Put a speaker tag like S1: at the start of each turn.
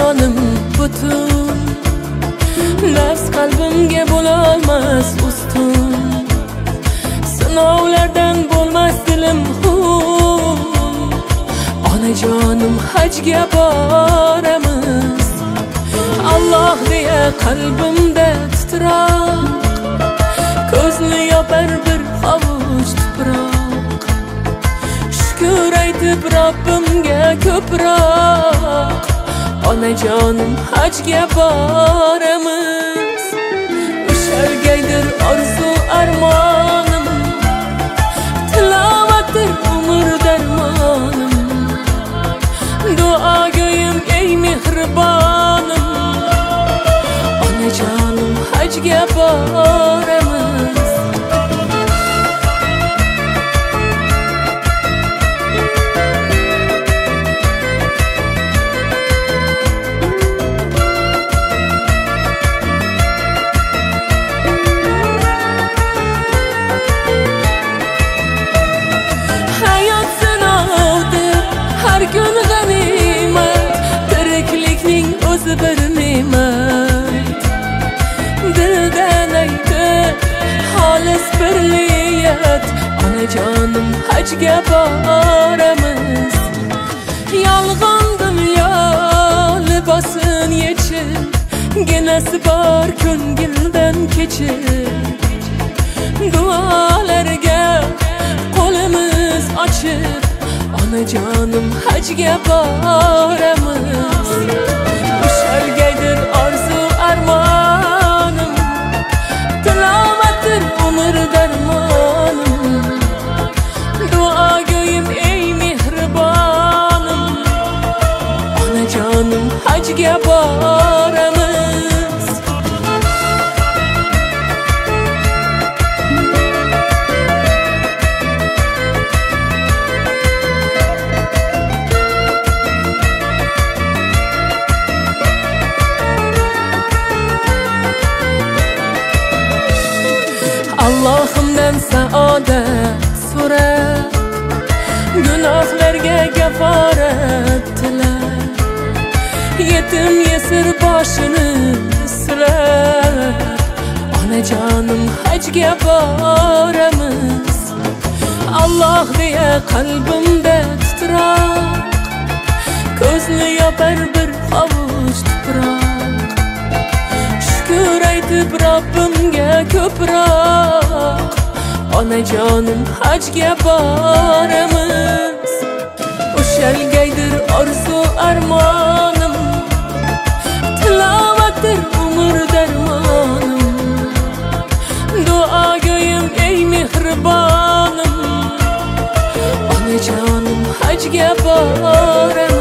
S1: jonim butun, nafs qalbimga bo'lolmas ustun. Sinovlardan bo'lmas dilim hum, onajonim hajga boramiz. Alloh deya qalbimda titroq, ko'zni yopar bir hovuch tuproq. Shukr aytib Robbimga ko'proq, onajonim hajga boramiz. Ushalgaydir orzu armonim, tilovatdir umr darmonim. Duogo'yim ey mehribonim, onajonim hajga boramiz. Hayot sinovdir, har kun g'animat, tiriklikning o'zi bir ne'mat. Dildan aytib xolis bir niyat, onajonim hajga boramiz. Yolg'on dunyo libosin yechib, ginasi bor ko'ngildan kechib. Duolarga qo'limiz ochib, onajonim hajga boramiz. Ushalgaydir orzu armonim, tilovatdir umr darmonim. Duogo'yim ey mehribonim, onajonim hajga boramiz. Allohimdan saodat so'rab, gunohlarga kaforat tilab, yetim yesir boshini silab, onajonim hajga boramiz. Alloh deya qalbimda titroq, ko'zni yopar bir hovuch tuproq. Shukr aytib Robbimga ko'proq, onajonim hajga boramiz. Ushalgaydir orzu armonim, tilovatdir umr darmonim. Duogo'yim ey mehribonim, onajonim hajga boramiz.